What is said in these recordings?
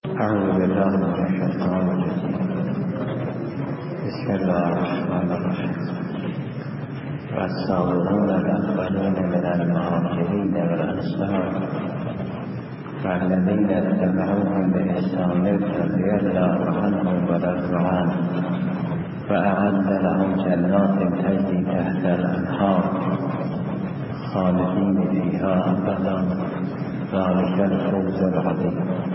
أعوذ بالله من الشيطان الرجيم. بسم الله الرحمن الرحيم. والسابقون الأولون من المهاجرين والأنصار والذين اتبعوهم بإحسان رضي الله عنهم ورضوا عنه وأعد لهم جنات تجري تحت الأنهار خالدين فيها أبدا ذلك الفوز العظيم.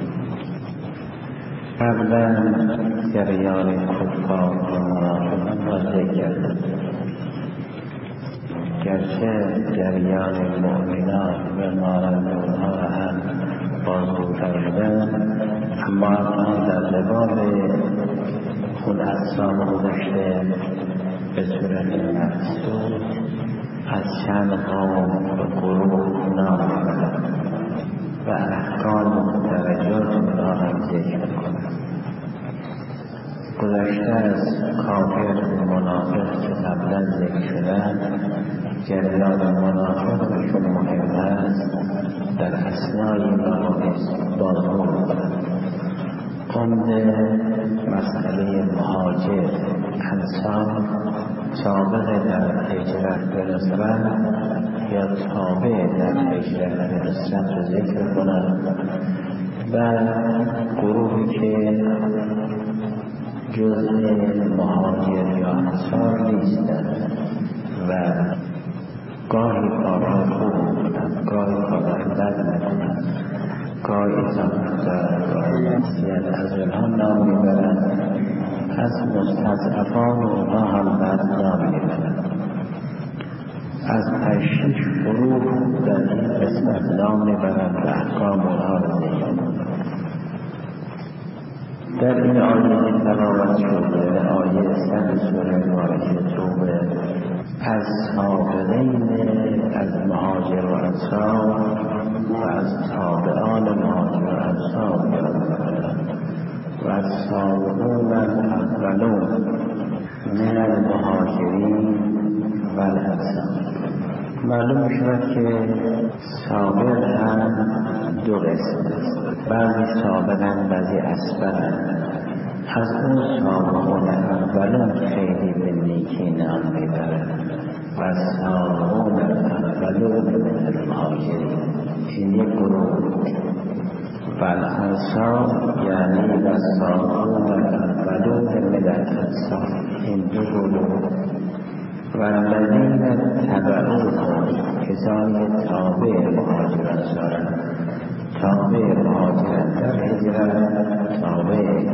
قبلا جریان کفار و منافقان را ذکر کرد، گرچه جریان مؤمنان و مانند اونها هم بازگوتر بودند، اما الان در لباب خود اقسام گذشته به صورت مقصود از چند قوم و گروه نام میبرند و احکام و درجات اونها هم ذکر کنند. گذشته از کافر و منافق که قبلا ذکر شدند، جریان منافقشون مهم است در اثنای مباحث بازگو می‌کنند. عمده مسئله مهاجر انصار سابق در هجرت به نصرت یا تابع در هجرت به نصرت رو ذکر کنند و گروهی که جزء مهاجر یا انصار نیستند و گاهی کارها خوب میکنند، گاهی کارها بد میکنند، گاهی اضافت دارند، گاهی نصیحت از اونها نام میبرند، از مستضعفان اونها هم بد نام میبرند. از 5-6 گروه در این قسمت نام میبرند و احکام اونها را ذکر میکنند. در این آیه تلاوت شده، آیه 100 سوره مبارکه توبه، از سابقین از مهاجر و انصار و از تابعان مهاجر و انصار یاد می‌کنند و از سابقون الاولون من المهاجرین و الانصار. معلوم شد که سابق هم دو قسم است، بعضی سابقن بعضی اسبقن. از اون سابقون اولون خیلی به نیکی نام میبرند و سابقون اولون من المهاجرین، این یک گروه. و الانصار یعنی و سابقون اولون من الانصار، این دو گروه. و الذین اتبعوهم، کسانی تابع مهاجر انصارند، تابع مهاجرند در هجرت، تابع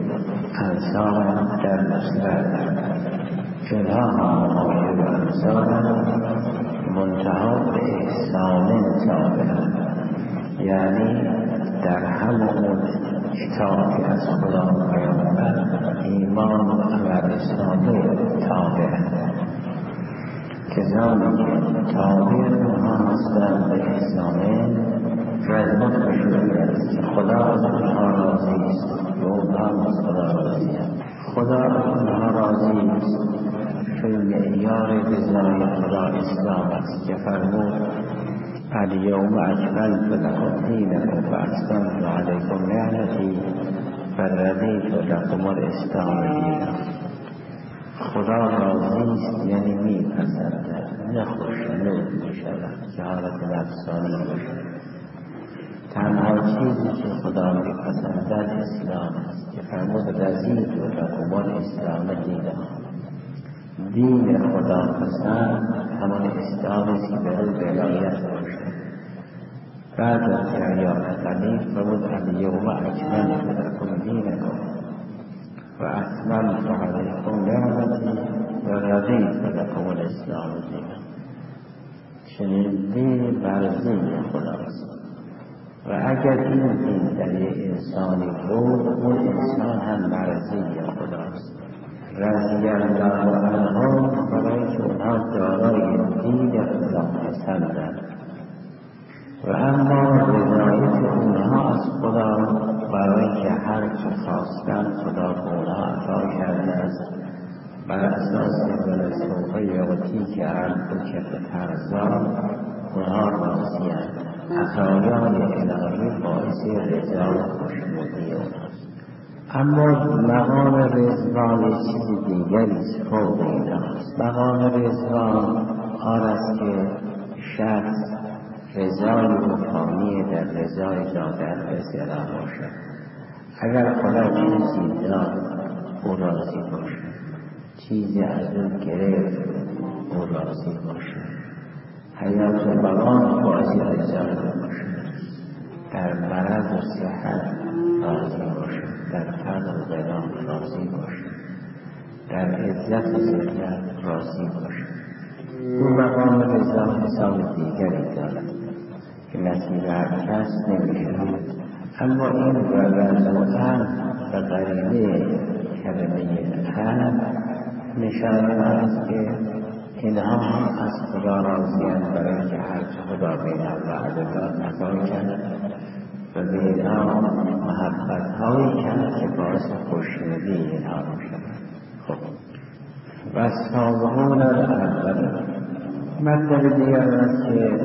انصارند در نصرت. اینها هم مهاجر و انصارند، منتها به احسان تابعند، یعنی در همون اطاعتی از خدا و پیامبر ایمان و عمل صالح تابعند. کسانی که تابع اونها هستند به احسانه رضایت بشوید، خدا از اونها راضی است و اونها از خدا راضی است. خدا از اونها راضی است. فی معیار رضای خدا اسلام است که فرمود الیوم اکملت لکم دینکم و اتممت علیکم نعمتی و رضیت لکم الاسلام دینا. خدا راضی است یعنی میپسندد، نه خوشنود میشود که حالت نفسانی باشد. تنها چیزی که خدا میپسندد اسلام است که فرمود رضیت لکم الاسلام دینا. دین خدا پسند همان اسلام است که به روی ولایت باشد. بعد از جریان قلیل فرمود الیوم اکملت لکم دینکم و اتممت علیکم نعمتی و رضیت لکم الاسلام دینا. چنین دین مرضی خداست و اگر این دین در یک انسانی بود، اون انسان هم مرضی خداست. رضی الله عنهم، برای که اونها دارای دین خدا پسندند. و اما رضایت اونها از خدا برای که هر چه خواستن خدا به اونها عطا کرده است، بر اساس ولسوف یعطی که ربک فترضی، اونها راضی‌اند. عطایای الهی باعث رضا و خوشنودی اونها اما مقام رضوان چیز دیگری است، فوق این است. مقام رضوان آن است که شخص رضای روحانی در رضای دادن رضا باشد. اگر خدا چیزی داد او راضی باشد، چیزی از اون گرفت او راضی باشد. حیات و مقام بازی رضای باشد، در مرض و صحت راضی باشد، در فقر و غنا راضی باشد، در عزت و ذلت راضی باشد. او مقام رضا حساب دیگری دارد که نصیب هر کس نمی‌شود. اما این رضوان و قریبه کلمه هم نشانه است که اینها هم از خدا راضی‌اند، برای که هر خدا بینها وعده داد عطا کرد و به اینها محبت‌هایی کرد که باعث خوشنودی اینها می‌شود. خب و سابقون الاول مطلب دیگر است که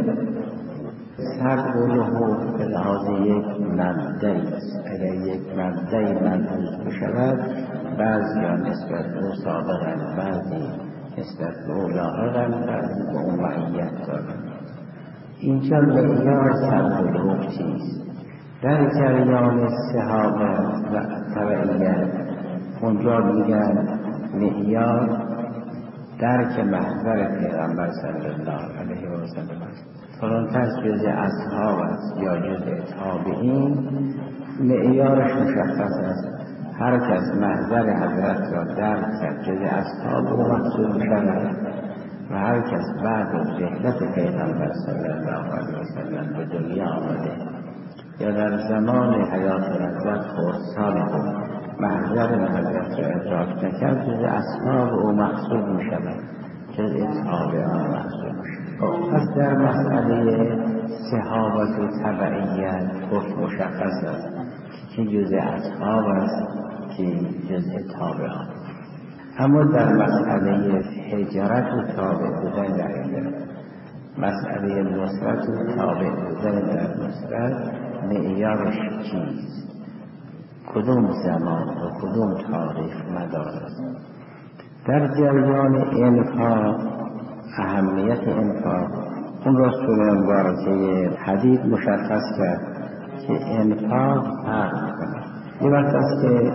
سبقه به لحاظ یک مبدعی است. اگر یک مبدعی منحوظ بشود، بعضی ها نسبت به او سابقند، بعضی نسبت به او لاحقند، بعضی به او معیت دارند. اینجا معیار سبقه چیست؟ در جریان صحابه و تبعیت اونجا میگن معیار درک محضر پیغمبر صلی الله علیه و سلم است. فرانتر جز اصحاب است یا جز تابعین، معیارش مشخص است. هر کس محضر حضرت را درک کرد جز اصحاب او محسوب شود و هر کس بعد از رحلت پیغمبر صلی الله علیه و سلم به دنیا آمده یا در زمان حیات حضرت خردسال بود محضر حضرت را ادراک نکرد، جز اصحاب او محسوب می شود، جز تابعان محسوب می شود. پس در مسئله صحابت و تبعیت گفت مشخص است که جز اصحاب است که جز تابعان. اما در مسئله هجرت و تابع بودن در هجرت، مسئله نصرت و تابع بودن در نصرت، معیارش چیست؟ کدوم زمان و کدوم تاریخ مدار است؟ در جریان انفاق، اهمیت انفاق، اون رسول مبارکه حدیث مشخص کرد که انفاق فرق می‌کند. یه وقت است که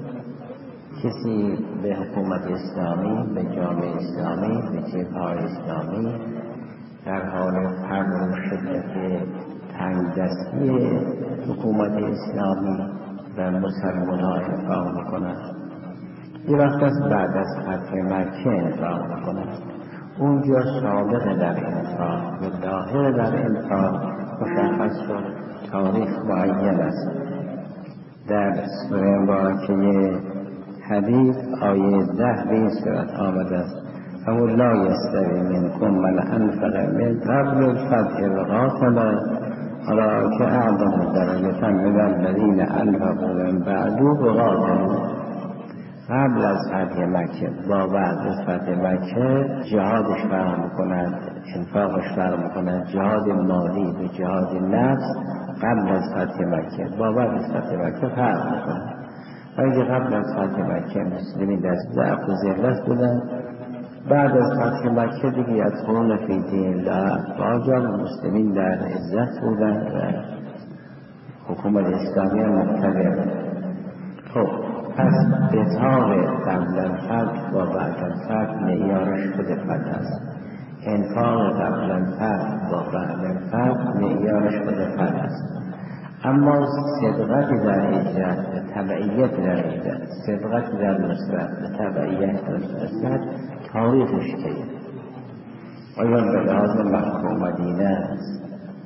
کسی به حکومت اسلامی، به جامعه اسلامی، به جبهه‌های اسلامی در حال فقر و شدت تنگدستی حکومت اسلامی و مسلمان‌ها انفاق می‌کنند. یه وقت است بعد از فتح مکه انفاق می‌کنند. اونجا سابق در انفاق و لاحق در انفاق مشخص شد، تاریخ معین است. در سوره مبارکه حدیث آیه 10 به این صورت آمده است: او لا یستوی منکم من انفق من قبل الفتح وقاتل اولئک اعظم درجة من الذین انفقوا من بعد وقاتلوا. قبل از فتح مکه با بعد از فتح مکه جهادش فرق می‌کند، انفاقش فرق می‌کند. جهاد مالی و جهاد نفس قبل از فتح مکه با بعد از فتح مکه فرق می‌کند. اگه قبل از فتح مکه مسلمین در ضعف و ذلت بودن، بعد از فتح مکه دیگه یدخلون فی دین الله افواجا، مسلمین در عزت بودن و حکومت اسلامی مقتدر. خب پس بطاق قبل الفتح و بعد الفتح معیارش خود فتح است. انفاق قبل الفتح و بعد الفتح معیارش خود فتح است. اما صدقت در هجرت و تبعیت در هجرت، صدقت در نصرت و تبعیت در نصرت تاریخش کیه؟ آیا به لحاظ مکه و مدینه است،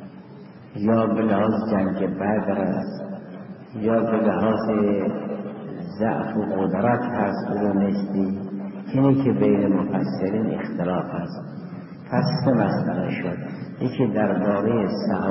یا به لحاظ جنگ بدر است، یا به لحاظ ضعف و قدرت هست و نسبی؟ اینی که بین مفسرین اختلاف است. پس سه مسئله شد. یکی درباره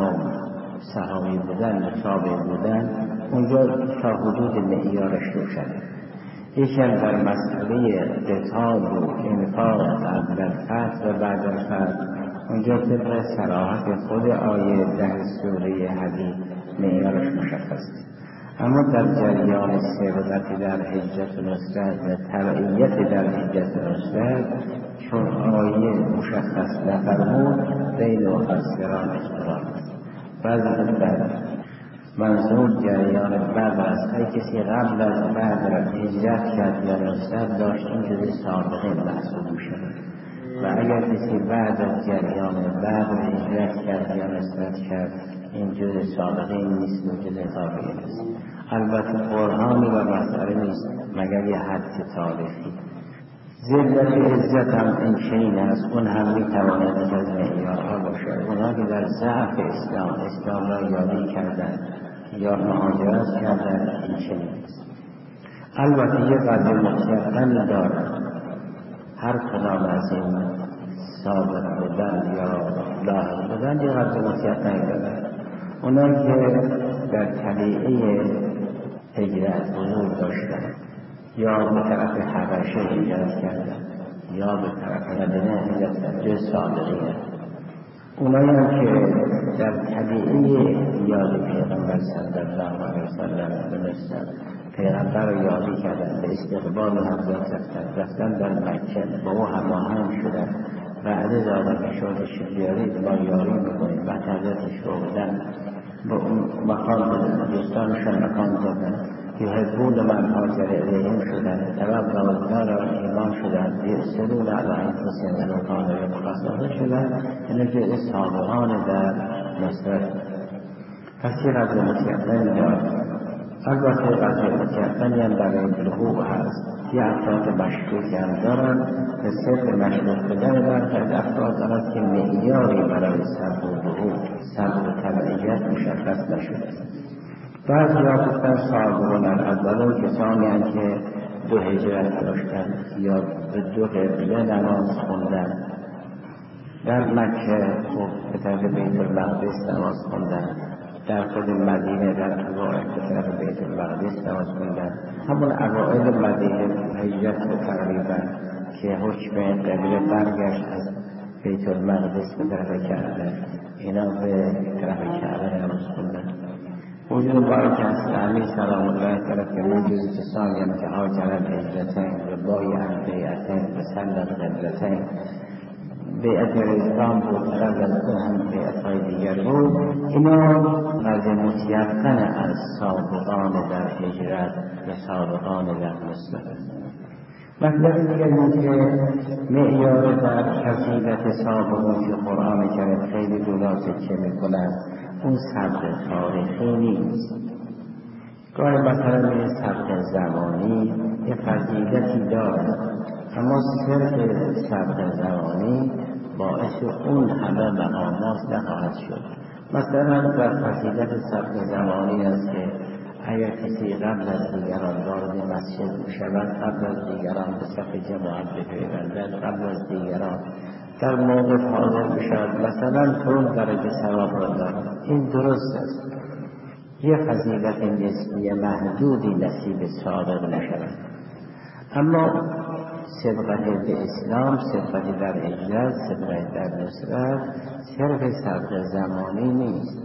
سهامی بودن، متابع بودن، اونجا تا حدود معیارش روشنه. یکی در مسئله قتال و انفاق قبل الفتح و بعد الفتح، اونجا طبق صراحت خود آیه 10 سوره حدید معیارش مشخص است. اما در جریان سبقت در حجت نصرت و تبعیت در حجت نصرت چون آیه مشخص نفرمود بین مفسران اختلاف است. بعضی در منظور جریان بعد است ای کسی قبل از بعد را هجرت کرد یا نصرت داشت این جزء سابقین محسوب شد و اگر کسی بعد از جریان بعد را هجرت کرد یا نصرت کرد این جزء سابقین نیست و جزء اضافی است. البته قرآنی و مسئله نیست مگر یه حد تاریخی. ذلت عزت هم این چنین است، اون هم میتواند از معیارها باشد. اونا که در ضعف اسلام را یاری کردن یا مهاجرت کردن این چنین است. البته یه قدر مطلقاً دارد هر کدام از این سابق بودن یا لاحق بودن یه قدر مطلقاً دارد. اونا که در طبیعه هجرت حضور داشتن یا به طرف حبشه هجرت کردن یا به طرف مدینه هجرت کردن جز صادقین. اونایی هم که در طبیعه یاد پیغمبر صلی الله علیه وسلم دونستن پیغمبر رو یادی کردن به استقبال حضرت رفتن در مکه با او هماهنگ شدن وعده دادن که شما شجیارید با یاری میکنید بعد حضرتش رو بودن با اون مقام دوستانشان مقام دادن یحبون من هاجر الیهم شدن طلب روزگار و ایمان شدن یؤثرون علی انفسهم ولو کان بهم خصاصه شدن. این جزء سابقان در نصرت. پس یه قدر متیقن دارد. البته قدر متیقنی هم برای لحوق هست. یه افراد مشروطی هم دارن به صرف مشروط بودن برخی از افراد دارد که معیاری برای صبر و لحوق صبر و تبعیت مشخص نشده. بعضی ها گفتن صابرون الاولون کسانی هم که دو هجرت داشتن یا به دو قبله نماز خوندن در مکه به طرف بیت المقدس نماز خوندن در خود مدینه در اوائل به طرف بیت المقدس نماز خوندن همون اوائل مدینه هجرت تقریبا که حکم قبله برگشت از بیت المقدس به طرف کعبه اینا به طرف کعبه نماز خوندن. وجود بارک از امیر سلام الله طرف که موجود کسانی هم که هاجرن هجرتین و بایعن بیعتین و سلم قبلتین بیعت رضوان بود طرف از اون هم بیعتهای دیگر بود. اینا قضیه متیقن از سابقان در هجرت و سابقان در نصرت. مطلب دیگر این که معیار در فضیلت سابقان که قرآن کریم خیلی دولاسه که میکنند اون سبق تاریخی نیست. گاهی مثلا این سبق زمانی یه فضیلتی دارد اما صرف سبق زمانی باعث اون همه مقامات نخواهد شد. مثلا در فضیلت سبق زمانی است که اگر کسی قبل از دیگران وارد مسجد شود قبل از دیگران به صف جماعت بپیوندد قبل از دیگران در موقف حاضر بشود مثلا اون درجه ثواب را دارد. این درست است. یه فضیلت نسبی محدودی نصیب سابق نشود. اما سبقت به اسلام سبقت در هجرت سبقت در نصرت صرف سبق زمانی نیست.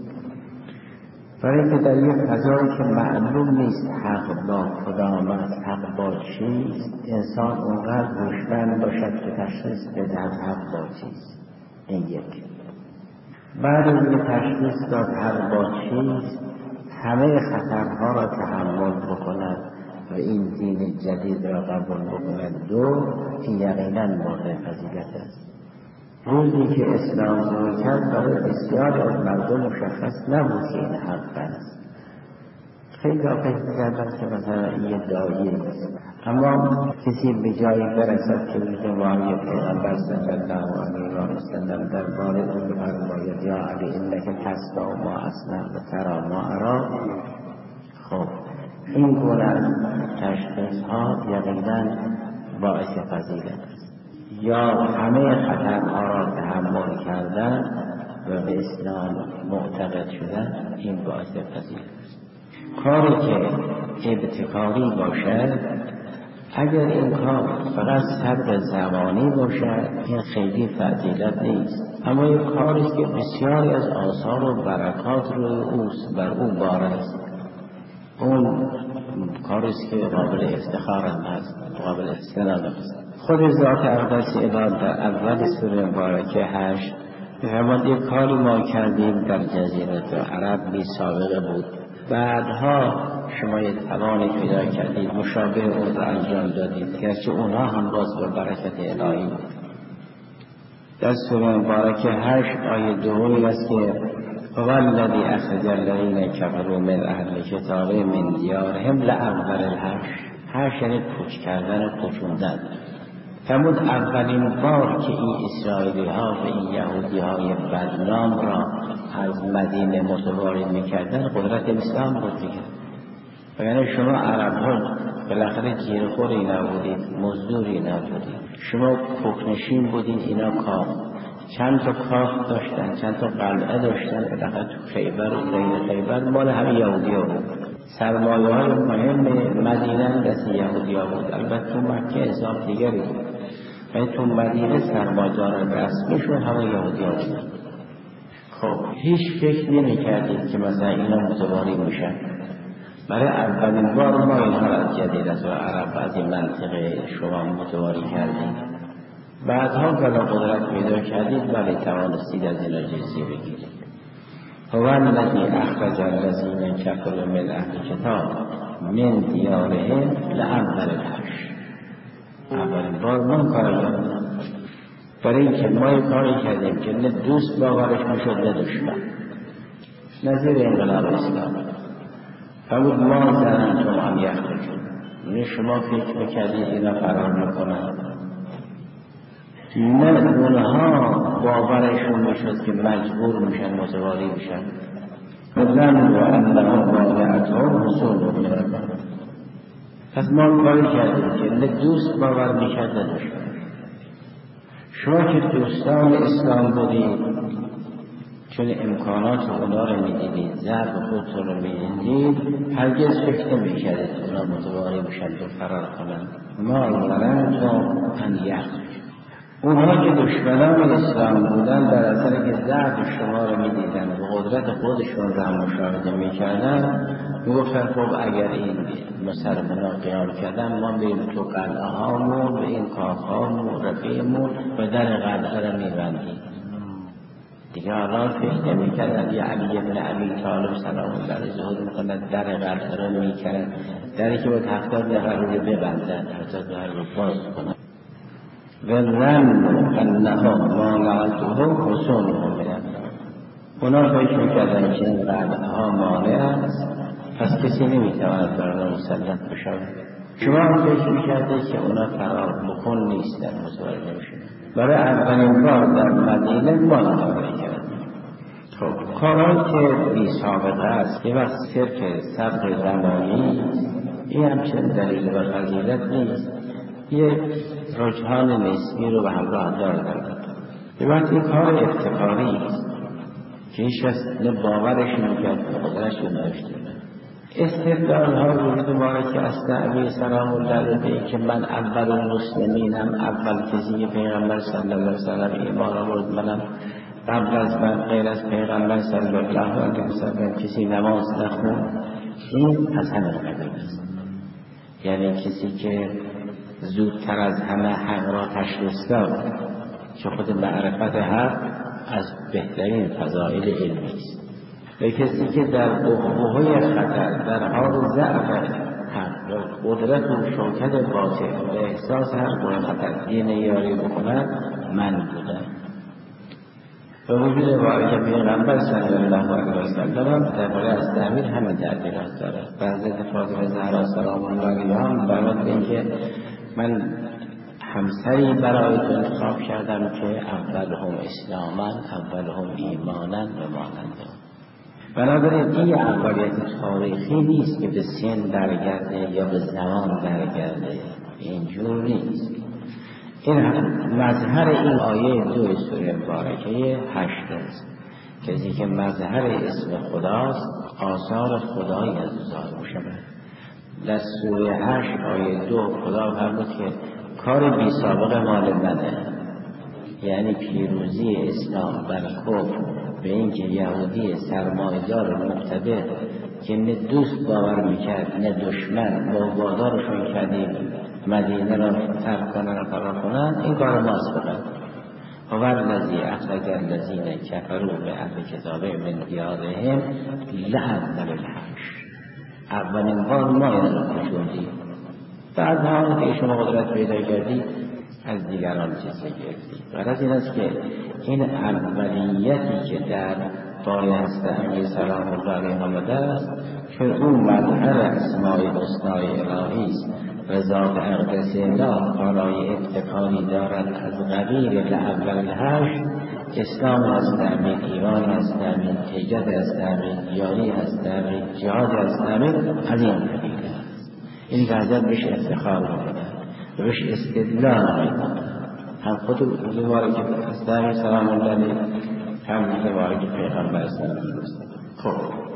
برای که در یک فضایی که معلوم نیست حق با کدام است حق با چیست انسان اونقدر هوشمند باشد که تشخیص بدهد حق با چیست. این یک. بعد از این تشخیص داد حق با چیست همه خطرها را تحمل بکند و این دین جدید را قبول بکند. دو این یقینا موضع فضیلت است. روزی که اسلام ظهور کرد برای بسیاری از مردم مشخص نبود که این حق است. خیلی فکر کردن که مثلا این دایی است. اما کسی به جایی برسد که روانی پیغمبر صلی الله علیه و سلم درباره او فرماید یا علی انک تسمع ما اسمع و تری ما ارا. خب این گونه تشخیص ها یقینا باعث فضیلت است. یا همه خطرها را تحمل کردن و به اسلام معتقد شدن این باعث فضیلت است. کاری که ابتکاری باشد اگر این کار فقط سبق زمانی باشد این خیلی فضیلت نیست. اما یک کاری که بسیاری از آثار و برکات روی اوست بر او بار است اون کاریست که قابل افتخار هم هست، قابل استناد هست. خود ذات اقدس عباد در اول سوره مبارکه 8 می‌فرماد یک کاری ما کردیم در جزیره عرب بی سابقه بود، بعدها شما یک توانی پیدا کردید مشابه اون را انجام دادید، گرچه اونها هم باز به برکت الهی بود. در سوره مبارکه 8 آیه 2 است که والذی اخرج الذین کفروا من اهل الکتاب من دیارهم لاول الحشر یعنی کوچ کردن و کوچوندن. فرمود اولین بار که این اسرائیلی ها و این یهودی های بدنام را از مدینه متوارد میکردن قدرت اسلام بود دیگه. و یعنی شما عرب ها بالاخره گیرخوری نبودید، مزدوری نبودید، شما کوکنشین بودین، اینا کاخ، چند تا کاخ داشتن، چند تا قلعه داشتن، بالاخره تو خیبر و غیر خیبر مال همه یهودی ها بود. سرمایه های مهم مدینه دست یهودی ها بود. البته تو مکه اسلام دیگری بود، ولی تو مدینه سرمایه‌داران رسمیشون همه یهودی ها بود. خب هیچ فکر نمی کردید که مثلا اینا متواری میشن. برای اولین بار ما اینها را از جزیره عرب از این منطقه شما متواری کردید، بعدها بلا قدرت پیدا کردید ولی توانستید از اینا جزیه بگیرید. هو الذی اخرج الذین کفروا من اهل الکتاب من دیارهم لاول الحشر. اولین بار ما کار کردیم، برای اینکه ما کاری کردیم که نه دوست باورش میشد نه دشمن، نظیر انقلاب اسلام. فرمود ما ظننتم ان یخرجون، یعنی شما فکر میکردید اینا فرار میکنن، نه اونها باورشون میشد که مجبور میشن متواری میشن. ظنوا انهم واقعتهم رسول من الله. پس ما کاری کردیم که نه دوست باور میکرد نه دشمن. شما که دوستان اسلام بودید، چون امکانات اونا رو میدیدید، ضرب خودتون رو میدیدید، هرگز فکر نمیکردید اونا متواری میشن و فرار کنند. ما ظننتم ان یخرجون. اونها که دشمنان اسلام بودن در اثر که ضعف شما رو میدیدن و قدرت خودشون رو هم مشاهده میکردن، میگفتن خب اگر این مسلمان‌ها قیام کردن ما بریم تو قلعه هامون و این کاخ هامون رفیعمون و در قلعه رو میبندیم دیگه. الان فکر نمیکردن یه علی بن ابی طالب سلام الله علیه ظهور میکنن در قلعه رو میکنن، دری که باید 70 نفر رو ببندن، 70 نفر رو باز کنن. و ظنوا انهم مانعتهم رسولهم من الله. اونا فکر میکردن که این قلعه ها مانع است، پس کسی نمیتواند بر آنها مسلط بشود. شما هم فکر میکردید که اونا فرار بکن نیستن، متواری نمیشن. برای اولین بار در مدینه ما متواری کردیم. خب کارهایی که بی سابقه است، یه وقت صرف صبر زمانی، این همچنین دلیل بر فضیلت نیست، یه رجحان نسبی رو به همراه دارد. یه وقت این کار افتخاری است که هیچ کس نه باورش میکرد نه قدرش رو داشته. استدلال ها وجود ما که اصلا سلام الله علیه که من اول المسلمینم، اول کسی که پیغمبر صلی الله علیه وسلم ایمان آورد منم، قبل از من غیر از پیغمبر صلی الله علیه وسلم کسی نماز نخوند، این حسن القبیل است. یعنی کسی که زودتر از همه حق را تشخیص داد، که خود معرفت حق از بهترین فضائل علمی است. و کسی که در بحبوحه خطر، در حال ضعف حق و قدرت و شوکت باطل و احساس هر گونه خطر دین یاری بکند، من بودم. و وجود واقعی پیغمبر صلی الله علیه وسلم درباره از تعمیر همه تعبیرات دارد. بعضی فاطمه زهرا سلام الله علیها برات به اینکه من همسری برای تو انتخاب کردم که اولهم اسلاما، اولهم ایمانا و مانند. بنابراین این اولیت تاریخی نیست که به سن برگرده یا به زمان برگرده، اینجور نیست. این مظهر این آیه 2 سوره مبارکه 8 است، کسی که مظهر اسم خداست، آثار خدایی از ظاهر می‌شود. در سوره 8 آیه 2 خدا فرمود که کار بی سابقه مال منه، یعنی پیروزی اسلام بر کفر، به اینکه یهودی سرمایه‌دار مقتدر که نه دوست باور میکرد نه دشمن، با بازارشون کردیم مدینه را ترک کنن و فرار کنن، این کار ماست فقط. هو الذی اخرج الذین کفروا به اهل کتاب من دیارهم لأول الحشر، اولین بار ما این رو کشوندیم، بعد هم که شما قدرت پیدا کردی از دیگران چیز گرفتی. غرض این است که این اولیتی که در باره حضرت امیر سلام الله علیه آمده است که اون مظهر اسماء الحسنی الهی است، رضا به اقدس الله کارای افتخاری دارد از قبیل لأول الحشر، اسلام هست امیر، ایمان هست امیر، هجرت هست امیر، یاری هست امیر، جهاد هست امیر، از این قبیل است. این که حضرت بهش افتخار میکنه و بهش استدلال میکنه، هم خود روزواری که حضرت امیر سلام الله علیه، هم روزواری که پیغمبر سلام الله علیه.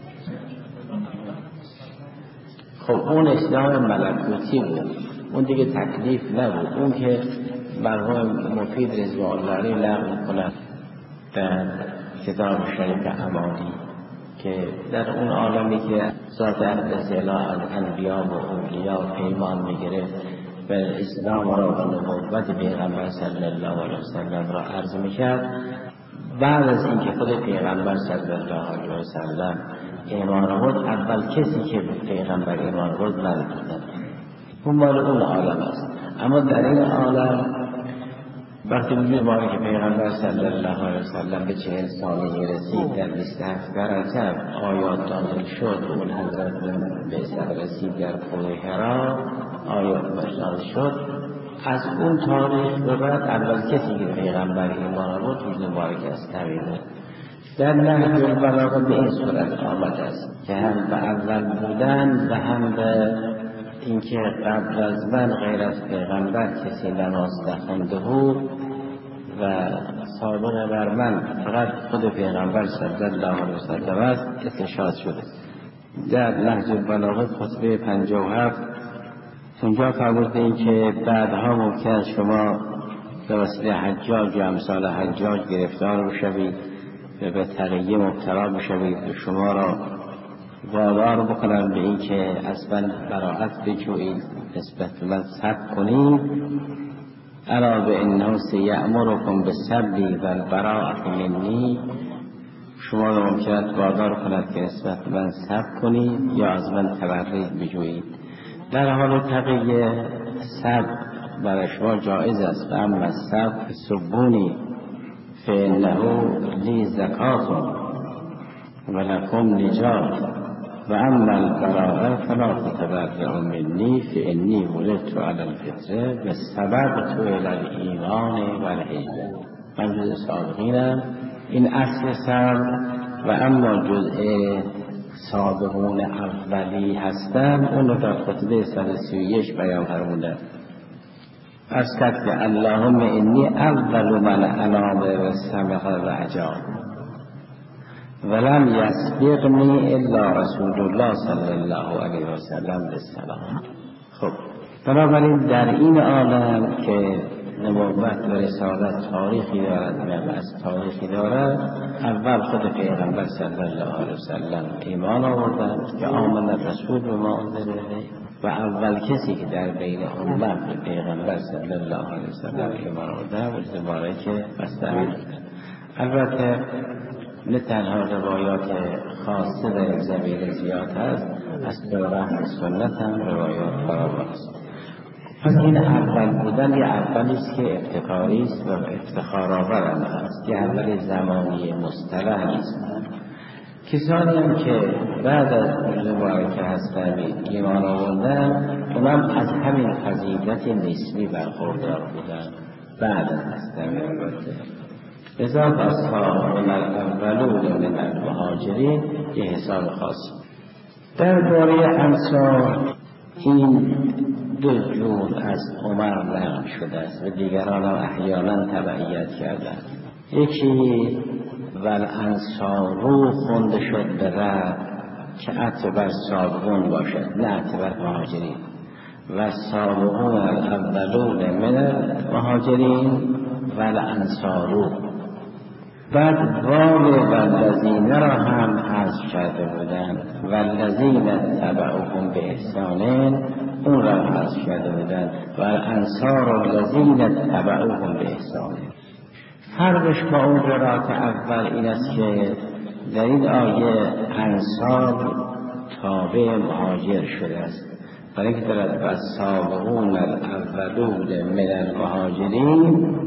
خب اون اسلام ملکوتی بود، اون دیگه تکلیف نبود، اون که مرحوم مفید رضوان الله علیه نقل کنند در کتاب شریف امانی که در اون عالمی که ذات اقدس اله از انبیا و اولیا پیمان میگرفت و اسلام را و نبوت پیغمبر صلی الله علیه وسلم را عرض میکرد، بعد از اینکه خود پیغمبر صلی الله علیه وسلم ایمان آورد، اول کسی که پیغمبر ایمان آورد من بودم. اون مال اون عالم است. اما در این عالم وقتی می‌بینیم که پیغمبر صلی الله علیه وسلم به 40 سالگی رسید، در 27 رجب آیات نازل شد، اون حضرت به سر رسید در کوه حرا، آیات نازل شد، از اون تاریخ به بعد اول کسی که پیغمبر ایمان آورد روز مبارک است تبریک. در نهج البلاغه به این صورت آمده است که هم به اول بودن و هم به اینکه قبل از من غیر از پیغمبر کسی نماز نخوانده بود و سابقه بر من فقط خود پیغمبر صلی الله علیه وسلم است استشهاد شده. در نهج البلاغه خطبه 57 اونجا فرموده این که بعدها ممکن شما به وسیله حجاج و امثال حجاج گرفتار بشوید و به تقیه مبتلا بشوید و شما را وادار بکنم به این که از من براءت بجویید، نسبت به من صبر کنید. الا به انه سیأمرکم بالصبر و البراءة منی، شما را ممکن وادار کند که نسبت به من صبر کنید یا از من تبرید بجویید. در حال تقیه صبر برای شما جایز است، اما صبر سبونی فإنه لی زکات و لکم نجات و اما البراءة فلا تتبرئوا منی فإنی ولدت علی الفطره و سبقت الی الایمان و الهجرة. من جزء سابقینم، این اصل صبر، و اما جزء سابقون اولی هستم، اون رو در خطبه 131 بیان فرمودم. از که اللهم انی اول من انام و سمق و عجاب ولم یسبقنی الا رسول الله صلی الله علیه وسلم بالسلام. خب بنابراین در این عالم که نبوت و رسالت تاریخی دارد و از تاریخی دارد، اول خود پیغمبر صلی الله علیه وسلم ایمان آوردند که آمن رسول به ما انزل الیه، و اول کسی که در بین امت به پیغمبر صلی الله علیه وسلم ایمان آورد روز مبارک مستعمل بود. البته نه تنها روایات خاصه در زمینه زیاد هست، از قرآن سنت هم روایات فراوان است. پس این اول بودن یه اولیست که افتخاری است و افتخارآور است، یه اول زمانی مصطلح نیست. کسانی هم که بعد از روز مبارک هستند ایمان آوردن، اونم از همین فضیلت نسبی برخوردار بودن بعد از هستند. لذا اصحابنا الاولون من المهاجرین یه حساب خاصی. درباره انصار این دو جور از عمر نقل شده است و دیگران هم احیانا تبعیت کردند. یکی والانصارو خونده شد به رد که عطف بر سابقون باشد، نه عطف بر مهاجرین، و سابقون الاولون من المهاجرین والانصارو. بعد واو والذین را هم حذف کرده بودن، والذین تبعوهم به احسان اون را حذف کرده بودن، و الانصار الذین تبعوهم به احسان. فرقش با اون قرائت اول این است که در این آیه انصار تابع مهاجر شده است، برای اینکه دارد والسابقون الاولون من المهاجرین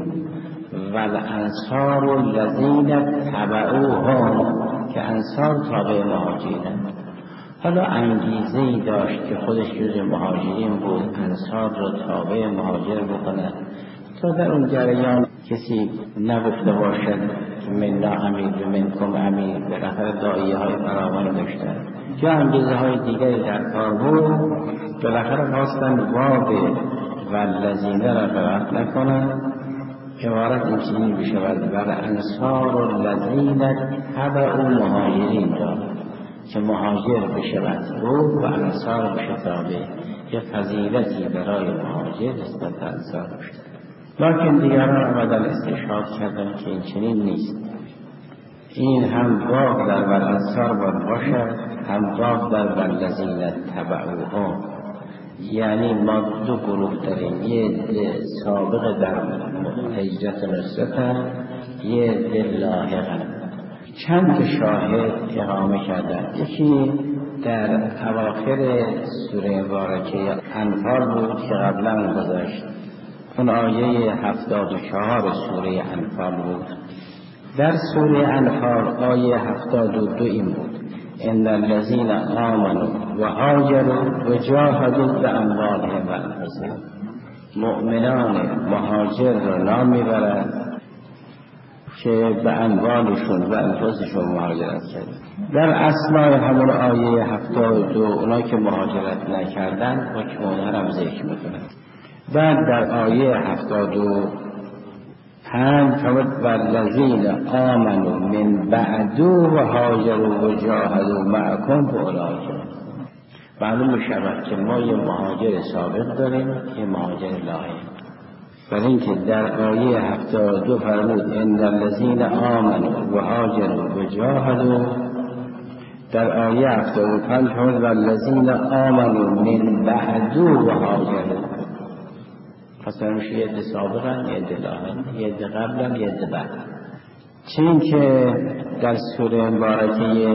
والانصار الذین تبعوهم، که انصار تابع مهاجرین. حالا انگیزه‌ای داشت که خودش جز مهاجرین بود، انصار را تابع مهاجر بکنه، تا در اون جریان کسی نگفته باشد که منا امیر و منکم امیر، بالاخره داعیه های فراوان داشتن یا انگیزه های دیگری در کار بود، بالاخره خواستن واو والذین را قرائت نکنن، عبارت این چنین بشود والانصار الذین تبعوا مهاجرین را، که مهاجر بشود رو و انصار بشه تابع. یه فضیلتی برای مهاجر نسبت به انصار بشه. لکن دیگران آمدن استشهاد کردن که این چنین نیست، این هم واو در والانصار باید باشد، هم واو در والذین تبعوهم. یعنی ما دو گروه داریم، یه سابق در هجرت نصرت، یه لاحقا. چند شاهد اقامه کردن. یکی در اواخر سوره مبارکه انفال بود که قبلا گذاشت، اون آیه 74 سوره انفال بود. در سوره انفال آیه 72 این بود ان الذین آمنوا و هاجروا و جاهدوا باموالهم و انفسهم. مؤمنان مهاجر را نام میبرند که به اموالشون و انفسشون مهاجرت کردند. در اثنای همون آیه 72 اونایی که مهاجرت نکردند حکم اونها را ذکر میکنند. بعد در آیه 75 فرمود والذین آمنوا من بعد و هاجروا و جاهدوا معکم فاولئک. معلوم میشود که ما یه مهاجر سابق داریم، یه مهاجر لاحق. برای اینکه در آیه 72 فرمود ان الذین آمنوا و هاجروا و جاهدوا، در آیه 75 فرمود والذین آمنوا من بعد و هاجروا. پس میشه یه عده سابقن، یه عده لاحقن، یه عده قبلن، یه عده بعد. چون که در سوره مبارکه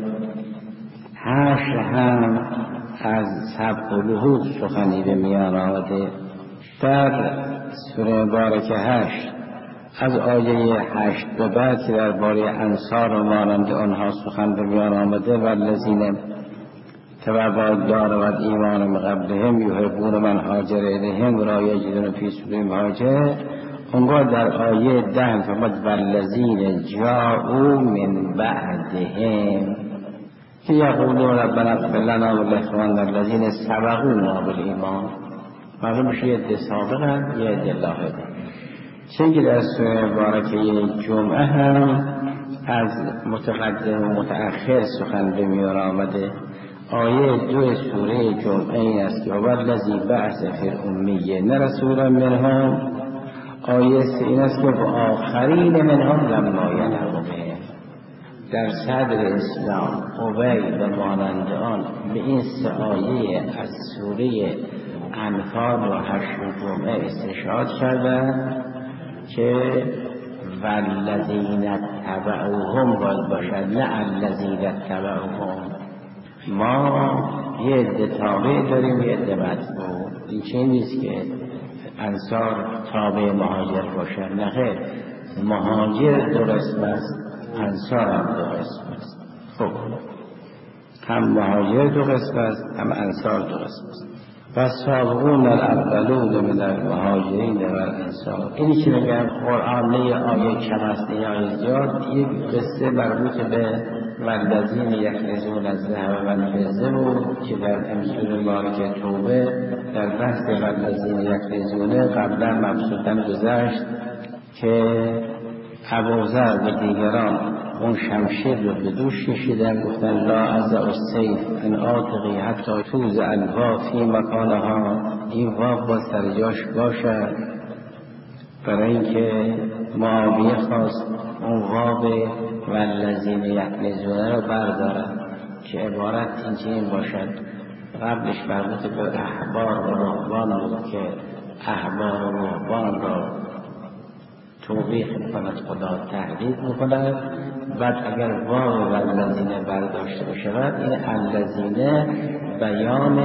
8 هم از سبع الوحود سخنی به میان آمده. در سوره مبارکه 8 از آیه 8 به بعد که درباره انصار و مانند آنها سخن به میان آمده والذین تبعوا الدار و الایمان من قبلهم یحبون من هاجر الیهم ولا یجدون فی صدورهم مهاجر. اونگاه در آیه 10 فرمود والذین جاءوا من بعدهم که یقولون ربنا اغفر لنا ولاخواننا الذین سبقونا بالایمان. معلوم میشه یه عده سابقن، یه عده لاحقن. چون که در سوره مبارکه جمعه هم از متقدم و متأخر سخن به میان آمده. آیه 2 سوره جمعه این است که والذی بعث فی الامیین رسولا منهم. آیه 3 این است که آخرین منهم لما یلحقوا بهم. در صدر اسلام ابی و مانند آن به این 3 آیه از سوره انفال و 8 جمعه استشهاد کردند که والذین تبعوهم باید باشد، نه الذین تبعوهم. ما یه عده تابع داریم، یه عده متبوع. این چه نیست که انصار تابع مهاجر باشد، نه خیر. مهاجر دو قسم است، انصار هم دو قسم است. خب هم مهاجر دو قسم است، هم انصار دو قسم است. و سابقون الاولون من المهاجرین و الانصار. اینی که میگم قرآن آیه کم است، آیه زیاد. یک قصه مربوط به والذین یکنزون الذهب والفضه بود که در امثال مبارکه توبه در بحث والذین یکنزونه قبلا مبسوطاً گذشت که ابوذر و دیگران اون شمشیر رو به دوش کشیدن، گفتن لا ازع السیف ان آتقی حتی توز الوا فی مکانها. این واو با سر جاش باشد. برای اینکه معاویه خواست اون واو والذین یکنزون رو بردارد که عبارت این باشد. قبلش مربوط به احبار و رهبان بود که احبار و رهبان را توبیخ میکند، خدا تهدید میکند. بعد اگر واو والذین برداشته بشود، این الذین بیان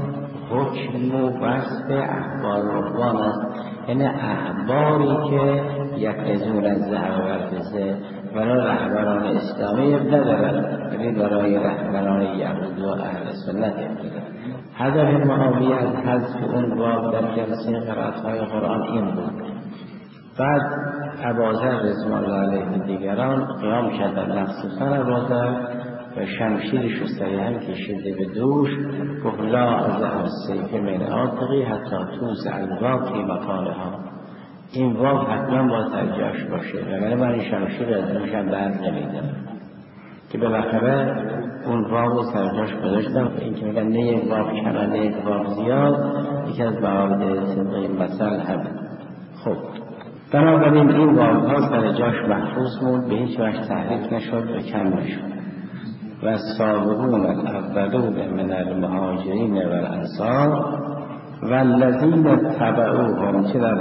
حکم و وصف احبار و رهبان است، یعنی احباری که یکنزون الذهب والفضه برای رهبران اسلامی ندارد، ولی برای رهبران یهود و اهل سنت ابتدا. هدف معاویه از حذف اون واو در جلسه قرائت‌های قرآن این بود. بعد ابوذر رضوان الله علیه و دیگران قیام کردند، مخصوصا ابوذر و شمشیرش رو صریحا کشیده به دوش، گفت لا از السیف من عاتقی حتی توز الواو فی مکانها. این واو حتما با ترجاش باشه، وگرنه من این شمشیر از دوشم بر نمیدم. که بالاخره اون واو رو سرجاش گذاشتم. این که میگن نه یک واو کم نه یک واو زیاد، یکی از موارد صدقه مثل هم. خب بنابراین این واو ها سرجاش محفوظ بود، به هیچ وجه تحریف نشد و کم نشد. و السابقون الاولون من المهاجرین و الانصار و الذین تبعوهم چه در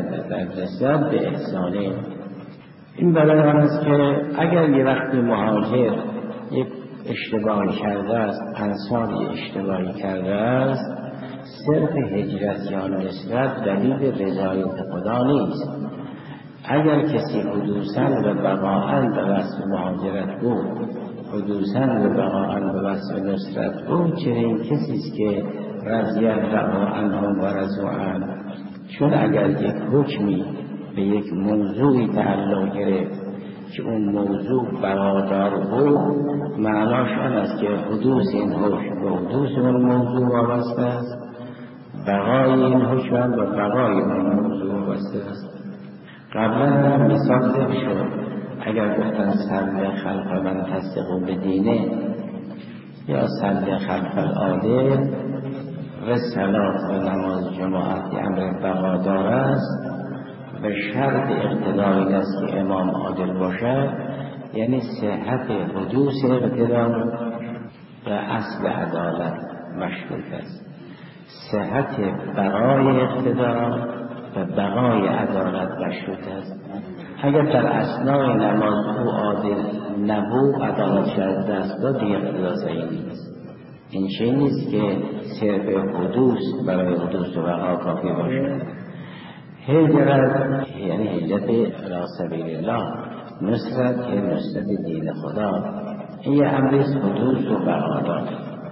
جسد به احسانه. این برای آن است که اگر یه وقتی مهاجر یک اشتباهی کرده است، انصار یک اشتباهی کرده است، صرف هجرت یا نصرت دلیل رضایت خدا نیست. اگر کسی حدوثاً و بقاءً به وصف مهاجرت بود، حدوثاً و بقاءً به وصف نصرت بود، چنین کسی است که رضی الله عنهم و رضوا عنه. چون اگر یک حکمی به یک موضوعی تعلق گرفت که اون موضوع برادر بود، معناش آن است که حدوث این حکم به حدوث اون موضوع وابسته است، بقای این حکم و بقای اون موضوع وابسته است. قبلا مثال ذکر شد، اگر گفتن صل خلف من تصدق بدینه یا صل خلف العادل و صلات و نماز جماعت امر بقادار است، به شرط اقتدار این است که امام عادل باشد، یعنی صحت حدوث اقتدار و اصل عدالت مشروط است. صحت بقای اقتدار و بقای عدالت مشروط است. اگر در اثناء نماز او عادل نبود، عدالت شد دست داد، دیگر اقتدار صحیح نیست. این چه نیست که صرف حدوث برای حدوث و بقا کافی باشد. هجرت یعنی هجرت الی سبیل الله، نصرت که نصرت دین خدا، این امریز حدوث و بقا دارد.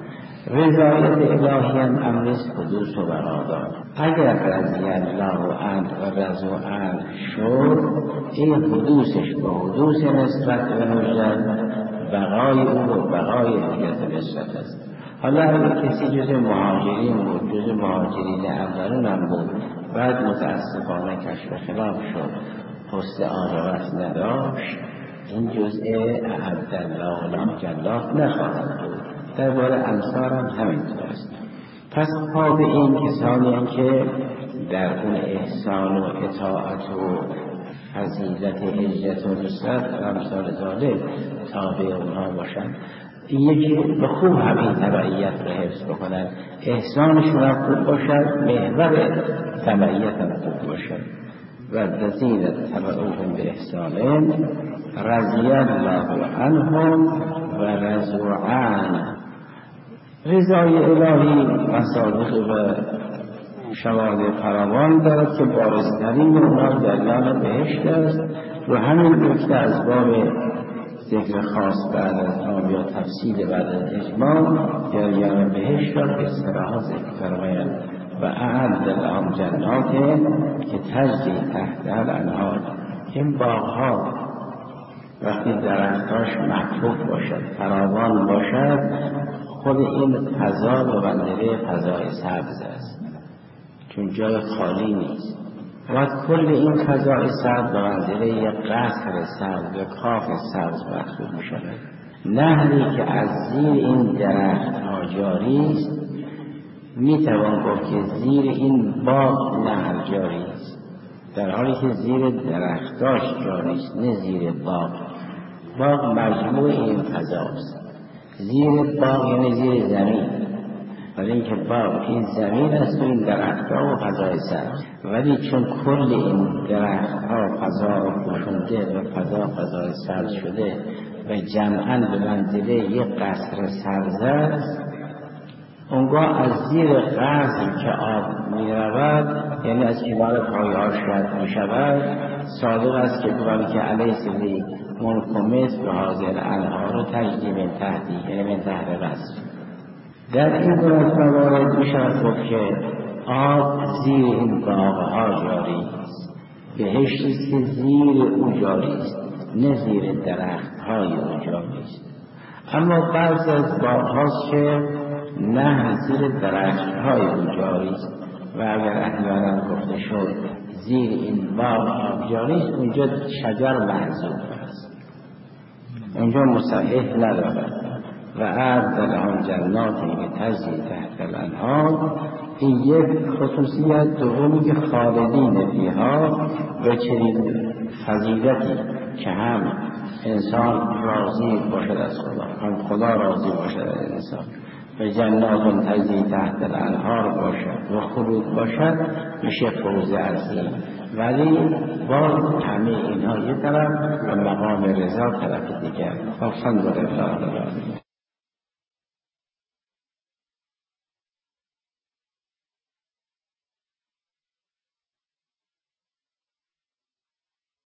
رضایت الهی هم امریز حدوث و بقا دارد. اگر رضی الله عنه و رضوا عنه شد، این حدوثش با حدوث نصرت و نصرت، بقای او و بقای هجرت نصرت است. حالا اگر کسی جز مهاجرین بود، جز مهاجرین اولون هم بود، بعد متاسفانه کشف خلاف شد، حسن عاقبت نداشت، این جزء اعد الله لهم جنات نخواهد بود. درباره انصار هم همینطور است. پس پا به این کسانی هم که در اون احسان و اطاعت و فضیلت هجرت و نصرت و امثال ذالک تابع اونها باشند، یکی به خوب همین تبعیت را حفظ بکنند، احسانشون هم خوب باشد، محور تبعیت هم خوب باشد. و الذین تبعوهم به احسان رضی الله عنهم و رضوا عنه. رضای الهی مصادیق و شواهد فراوان دارد که بارزترین اونها دلیل بهشت است. و همین نکته از باب ذکر خاص بعد از آن یا تفصیل بعد از اجماع جریان بهشت را به اصطلاح ذکر فرمایند. و اعد لهم جنات که تجری تحت الانهار. این باغها وقتی درختاش معطوف باشد، فراوان باشد، خود این فضا و منظره فضای سبز است، چون جای خالی نیست. و کل این فضای سبز به منظره یک قصر سبز و کاخ سبز محسوب می شود. نهری که از زیر این درخت ها جاری است، می توان گفت که زیر این باغ نهر جاری است. در حالی که زیر درختاش جاری است، نه زیر باغ. باغ مجموع این فضاست. زیر باغ یعنی زیر زمین، ولی اینکه باغ این زمین است و این درختها و فضای سبز. ولی چون کل این درختها فضا رو پوشونده و فضای سبز شده و جمعاً به منزله یک قصر سبز است، اونگاه از زیر قصر که آب می رود، یعنی از کنار پایه‌اش رد می شود، صادق است که قرآن که علیه سلی منکمس به حاضر انهار رو تجدید من تحتی، یعنی من تحت قصر. در این دو موارد می شود گفت که آب زیر این باغ‌ها جاری است، بهشت است که زیر او جاری است، نه زیر درخت‌های او جاری است. اما بعضی از باغ‌هاست که نه زیر درخت‌های او جاری است و اگر احیانا گفته شد زیر این باغ آب جاری است، اونجا شجر محذوف است، اونجا مصحح ندارد. و اعد لهم جناتی تجری تحت الانهار، این یک خصوصیت. دومی که خالدین فیها، و چنین فضیلتی که هم انسان راضی باشد از خدا، هم خدا راضی باشد از انسان، و جنات تجری تحت الانهار باشد و خلود باشد، میشه فوز عظیم. ولی باز همه اینها یک طرف و مقام رضا طرف دیگر. الحمدلله.